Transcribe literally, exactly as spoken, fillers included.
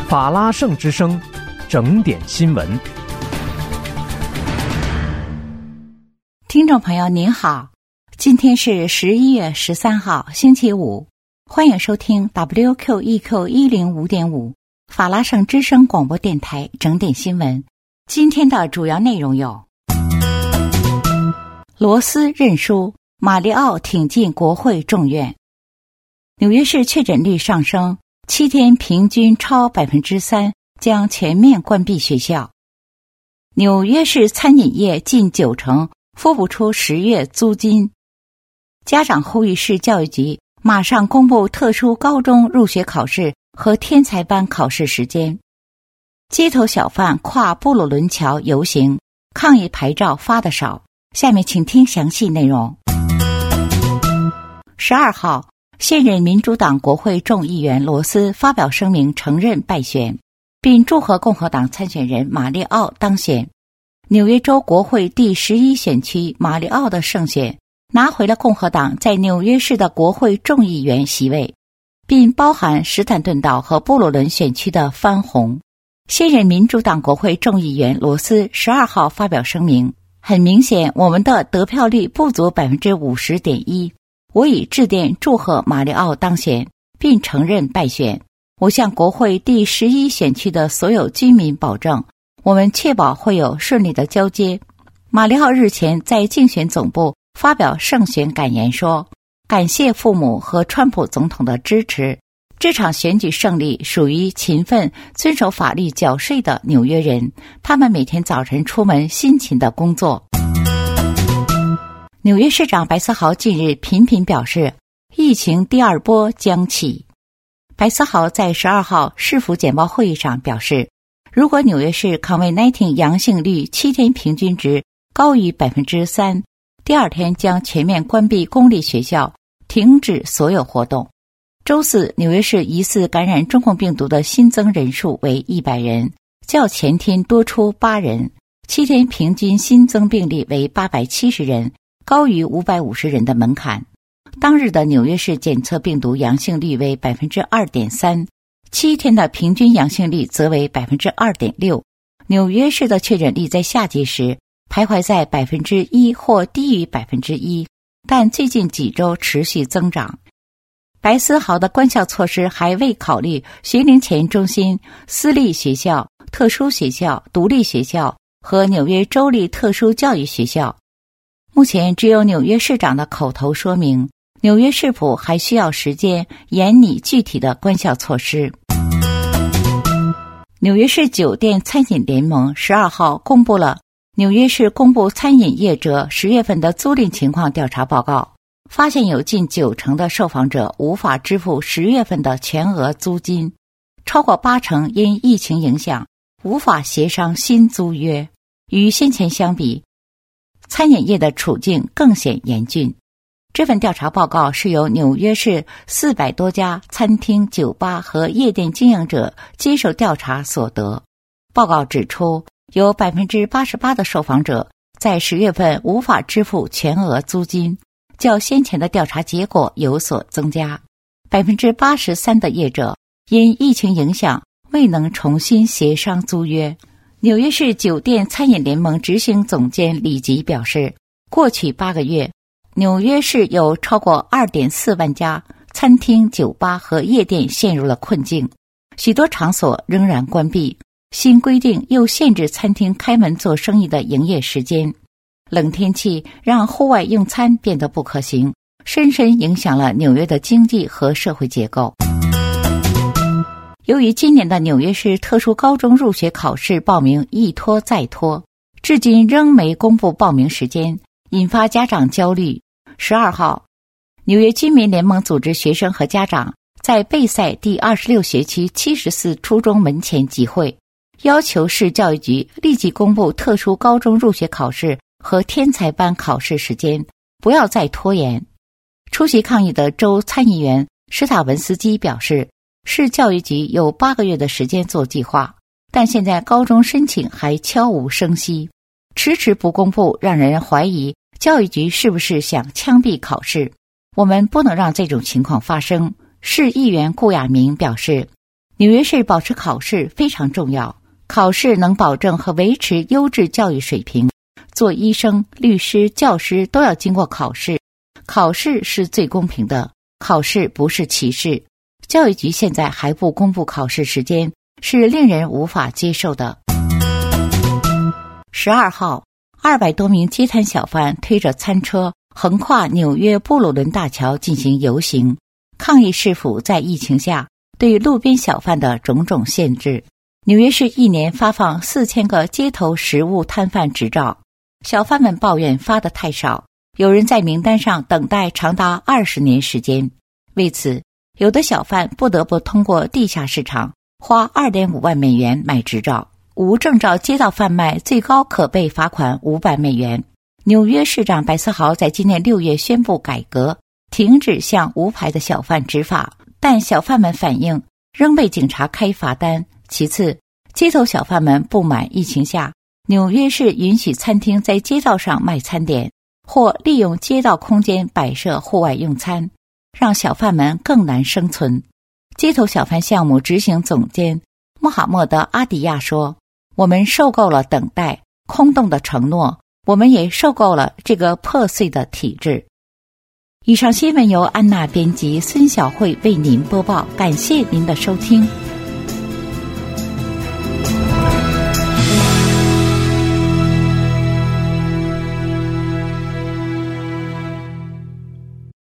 法拉盛之声，整点新闻。 听众朋友您好，今天是十一月十三号星期五，欢迎收听 W Q E Q 一零五点五 法拉盛之声广播电台整点新闻。今天的主要内容有：罗斯认输，马里奥挺进国会众院；纽约市确诊率上升，七天平均超百分之三，将全面关闭学校；纽约市餐饮业近九成付不出十月租金；家长呼吁市教育局马上公布特殊高中入学考试和天才班考试时间；街头小贩跨布鲁伦桥游行，抗议牌照发得少。下面请听详细内容。十二号，现任民主党国会众议员罗斯发表声明，承认败选，并祝贺共和党参选人马里奥当选。纽约州国会第十一选区马里奥的胜选，拿回了共和党在纽约市的国会众议员席位，并包含史坦顿岛和布鲁伦选区的翻红。现任民主党国会众议员罗斯十二号发表声明，很明显我们的得票率不足 百分之五十点一， 我已致电祝贺马里奥当选，并承认败选。我向国会第十一选区的所有居民保证，我们确保会有顺利的交接。马里奥日前在竞选总部发表胜选感言说，感谢父母和川普总统的支持，这场选举胜利属于勤奋遵守法律缴税的纽约人，他们每天早晨出门辛勤的工作。纽约市长白思豪近日频频表示，疫情第二波将起。白思豪在十二号市府简报会议上表示，如果纽约市 COVID 十九 阳性率七天平均值高于 百分之三， 第二天将全面关闭公立学校，停止所有活动。周四，纽约市疑似感染中共病毒的新增人数为一百人，较前天多出八人，七天平均新增病例为八百七十人，高于五百五十人的门槛。当日的纽约市检测病毒阳性率为 百分之二点三， 七天的平均阳性率则为 百分之二点六。 纽约市的确诊率在夏季时徘徊在 百分之一 或低于 百分之一， 但最近几周持续增长。白思豪的关校措施还未考虑学龄前中心、私立学校、特殊学校、独立学校和纽约州立特殊教育学校。目前只有纽约市长的口头说明，纽约市府还需要时间研拟具体的关校措施。纽约市酒店餐饮联盟十二号公布了纽约市公布餐饮业者十月份的租赁情况调查报告，发现有近九成的受访者无法支付十月份的全额租金，超过八成因疫情影响无法协商新租约。与先前相比，餐饮业的处境更显严峻。这份调查报告是由纽约市四百多家餐厅、酒吧和夜店经营者接受调查所得。报告指出，有 百分之八十八 的受访者在十月份无法支付全额租金，较先前的调查结果有所增加。 百分之八十三 的业者因疫情影响未能重新协商租约。纽约市酒店餐饮联盟执行总监李吉表示，过去八个月，纽约市有超过 二点四万家餐厅、酒吧和夜店陷入了困境，许多场所仍然关闭。新规定又限制餐厅开门做生意的营业时间。冷天气让户外用餐变得不可行，深深影响了纽约的经济和社会结构。由于今年的纽约市特殊高中入学考试报名一拖再拖，至今仍没公布报名时间，引发家长焦虑。十二号，纽约居民联盟组织学生和家长在贝塞第二十六学区七十四初中门前集会，要求市教育局立即公布特殊高中入学考试和天才班考试时间，不要再拖延。出席抗议的州参议员施塔文斯基表示，市教育局有八个月的时间做计划，但现在高中申请还悄无声息，迟迟不公布，让人怀疑教育局是不是想枪毙考试。我们不能让这种情况发生。市议员顾亚明表示， 纽约市保持考试非常重要，考试能保证和维持优质教育水平。做医生、律师、教师都要经过考试，考试是最公平的，考试不是歧视。教育局现在还不公布考试时间，是令人无法接受的。十二号，二百多名街摊小贩推着餐车横跨纽约布鲁伦大桥进行游行，抗议市府在疫情下对路边小贩的种种限制。纽约市一年发放四千个街头食物摊贩执照，小贩们抱怨发得太少，有人在名单上等待长达二十年时间。为此，有的小贩不得不通过地下市场花 二点五万美元买执照，无证照街道贩卖最高可被罚款五百美元。纽约市长白思豪在今年六月宣布改革，停止向无牌的小贩执法，但小贩们反映仍被警察开罚单。其次，街头小贩们不满疫情下纽约市允许餐厅在街道上卖餐点，或利用街道空间摆设户外用餐，让小贩们更难生存。街头小贩项目执行总监穆罕默德·阿迪亚说，我们受够了等待、空洞的承诺，我们也受够了这个破碎的体制。以上新闻由安娜编辑，孙晓慧为您播报，感谢您的收听。